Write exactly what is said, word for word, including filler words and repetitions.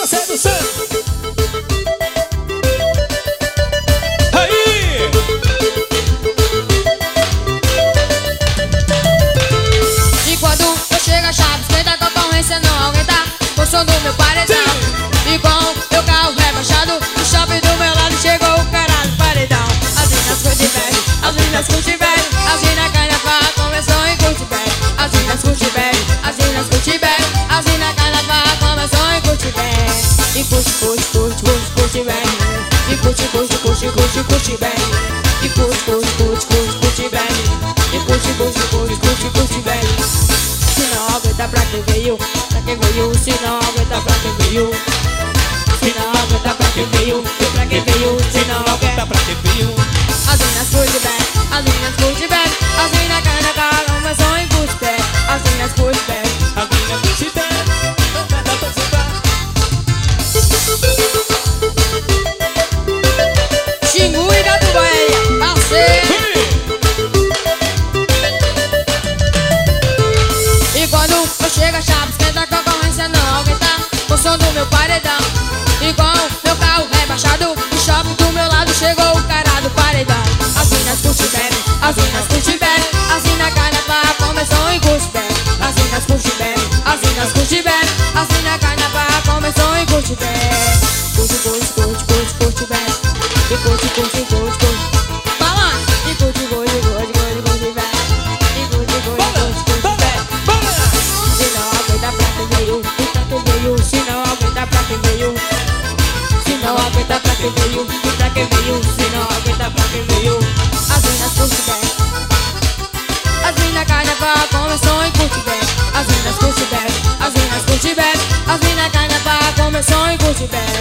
na sedução. Aí! E quando eu chego a chave, esquenta a concorrência não aguenta o som do meu paredão. E com meu carro rebaixado, no shopping do meu lado chegou o caralho paredão. As minas curte bad, as minas curte bad, as minas cai na farra, começou em curte bad. As minas curte bad, as minas curte bad, as minas cai na farra, começou em curte bad. E curte, curte, curte, curte, curte bad. E curte, curte, curte, curte, curte bad. E curte, curte, curte, curte, curte bad. E curte, curte, curte, curte, curte bad. Se não aguenta pra quem veio, pra quem veio. Se não aguenta pra quem veio, se não aguenta pra quem veio, pra quem veio. Se não aguenta pra quem veio. As minas curte bad, as minas curte bad, as minas cai na cara, começou em curte bad. As minas curte bad, As minas curte bad, não dá pra sentar. Xingu e Gato Bahia, parceiro. E quando eu chego a chave, esquenta a concorrência não aguenta o som do meu paredão. E com meu carro rebaixado, o shopping do meu lado chegou o cara do paredão. As minas curte bad, as minas curte bad, as minas cai na barra, começou em curte bad. As minas curte bad, as minas curte bad, as minas cai na barra, começou em curte bad. Curte, curte, curte, curte, curte bad. E curte, curte, curte, curte. Fala! E curte, curte, curte, curte, curte bad. E curte, curte, curte, curte bad. Se não aguenta pra quem veio, e pra quem veio. Se não aguenta pra quem veio, se não aguenta pra quem veio, e pra quem veio. Se não aguenta pra quem veio. As minas curte bad, as minas cai na barra, começou em curte bad. As minas curte bad, as minas curte bad, as minas cai na barra, começou em curte bad.